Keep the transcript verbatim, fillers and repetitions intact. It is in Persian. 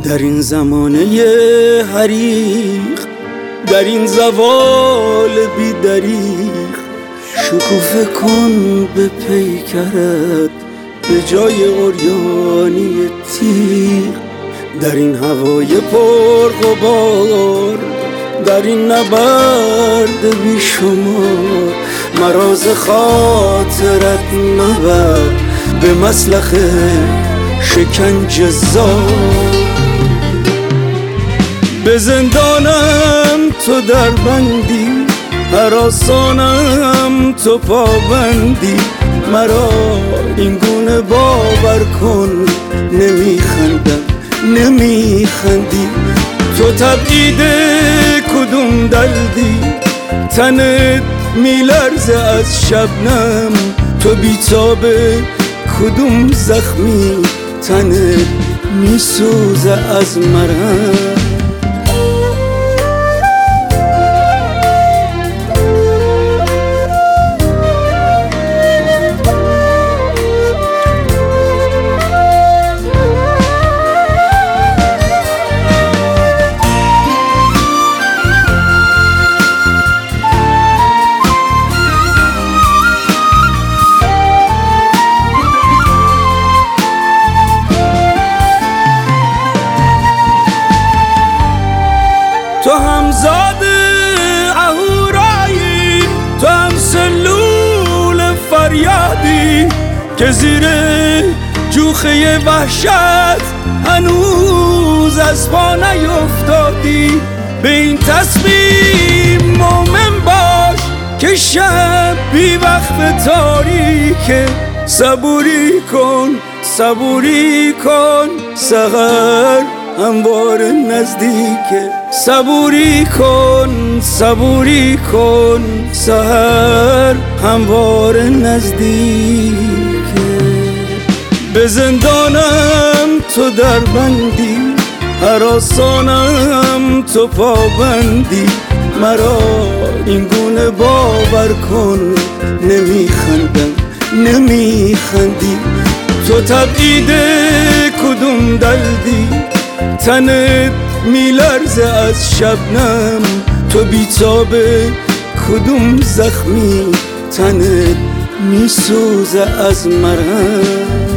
در این زمانه حریق، در این زوال بی دریغ، شکوفه کن به پیکرت به جای عریانی تیغ. در این هوای پر غبار، در این نبرد بی شمار، مراز خاطرت مبر به مسلخ شکنج زار. به زندانم تو در بندی، هراسانم تو پابندی. مرا این گونه باور کن نمیخندم نمیخندی. تو تبعید کدوم دلدی، تنت میلرزه از شبنم. تو بیتاب کدوم زخمی، تنت میسوزه از مرم. تو همزاد اهورایی، تو هم سلول فریادی که زیر جوخه وحشت هنوز از پا نیفتادی. به این تصمیم مومن باش که شب بی وقت تاریکه. صبوری کن صبوری کن سحر هموار نزدیکه. صبوری کن صبوری کن سحر هموار نزدیکه. به زندانم تو در بندی، هراسانم تو پابندی. مرا این گونه باور کن نمیخندم نمیخندی. تو تبعید کدوم دلدی، تنت میلرزه از شبنم. تو بیتاب کدوم زخمی، تنت میسوزه از مرم.